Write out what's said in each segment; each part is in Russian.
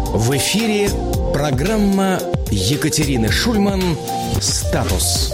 В эфире программа Екатерины Шульман «Статус».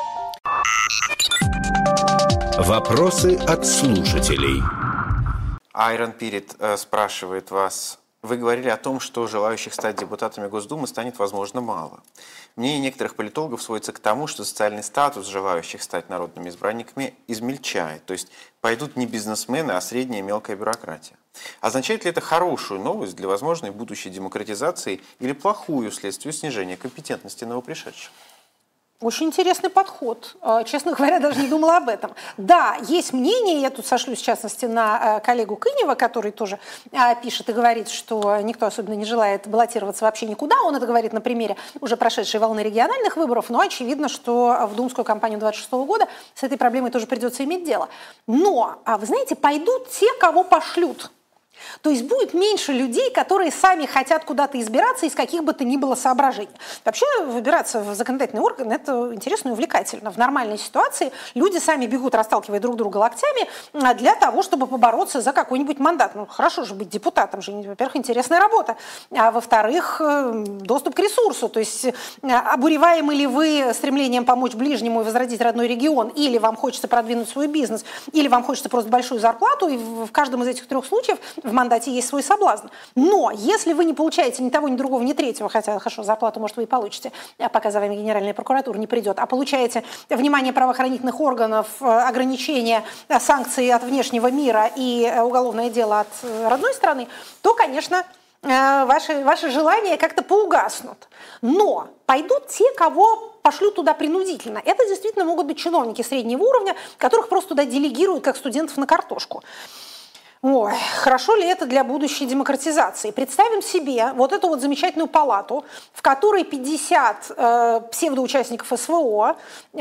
Вопросы от слушателей. Айрон Пирит спрашивает вас. Вы говорили о том, что желающих стать депутатами Госдумы станет, возможно, мало. Мнение некоторых политологов сводится к тому, что социальный статус желающих стать народными избранниками измельчает. То есть пойдут не бизнесмены, а средняя и мелкая бюрократия. Означает ли это хорошую новость для возможной будущей демократизации или плохую вследствие снижения компетентности новопришедших? Очень интересный подход. Честно говоря, даже не думала об этом. Да, есть мнение, я тут сошлюсь в частности на коллегу Кынева, который тоже пишет и говорит, что никто особенно не желает баллотироваться вообще никуда. Он это говорит на примере уже прошедшей волны региональных выборов, но очевидно, что в думскую кампанию 26 года с этой проблемой тоже придется иметь дело. Но, вы знаете, пойдут те, кого пошлют. То есть будет меньше людей, которые сами хотят куда-то избираться из каких бы то ни было соображений. Вообще выбираться в законодательный орган – это интересно и увлекательно. В нормальной ситуации люди сами бегут, расталкивая друг друга локтями, для того, чтобы побороться за какой-нибудь мандат. Ну, хорошо же быть депутатом, же, во-первых, интересная работа, а во-вторых, доступ к ресурсу. То есть обуреваемы ли вы стремлением помочь ближнему и возродить родной регион, или вам хочется продвинуть свой бизнес, или вам хочется просто большую зарплату, и в каждом из этих трех случаев в мандате есть свой соблазн. Но если вы не получаете ни того, ни другого, ни третьего, хотя, хорошо, зарплату, может, вы и получите, пока за вами Генеральная прокуратура не придет, а получаете внимание правоохранительных органов, ограничения, санкции от внешнего мира и уголовное дело от родной страны, то, конечно, ваши желания как-то поугаснут. Но пойдут те, кого пошлют туда принудительно. Это действительно могут быть чиновники среднего уровня, которых просто туда делегируют, как студентов на картошку. Ой, хорошо ли это для будущей демократизации? Представим себе вот эту вот замечательную палату, в которой 50 псевдоучастников СВО,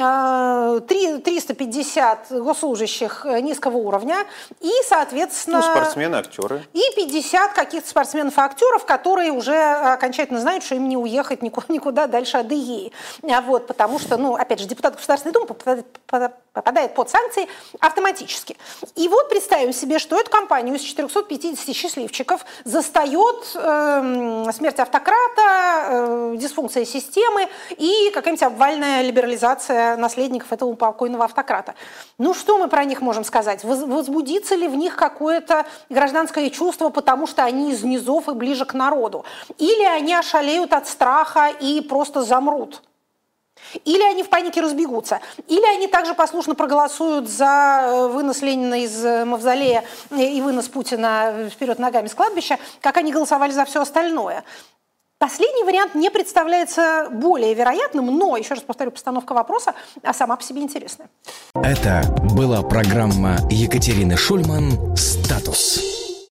350 госслужащих низкого уровня и, соответственно... спортсмены, актеры. И 50 каких-то спортсменов и актеров, которые уже окончательно знают, что им не уехать никуда дальше Адыгеи. Вот, потому что, опять же, депутат Государственной Думы попадает под санкции автоматически. И вот представим себе, что эту компанию из 450 счастливчиков застает смерть автократа, дисфункция системы и какая-нибудь обвальная либерализация наследников этого покойного автократа. Ну что мы про них можем сказать? Возбудится ли в них какое-то гражданское чувство, потому что они из низов и ближе к народу? Или они ошалеют от страха и просто замрут? Или они в панике разбегутся, или они также послушно проголосуют за вынос Ленина из мавзолея и вынос Путина вперед ногами с кладбища, как они голосовали за все остальное. Последний вариант не представляется более вероятным, но, еще раз повторю, постановка вопроса сама по себе интересная. Это была программа Екатерины Шульман «Статус».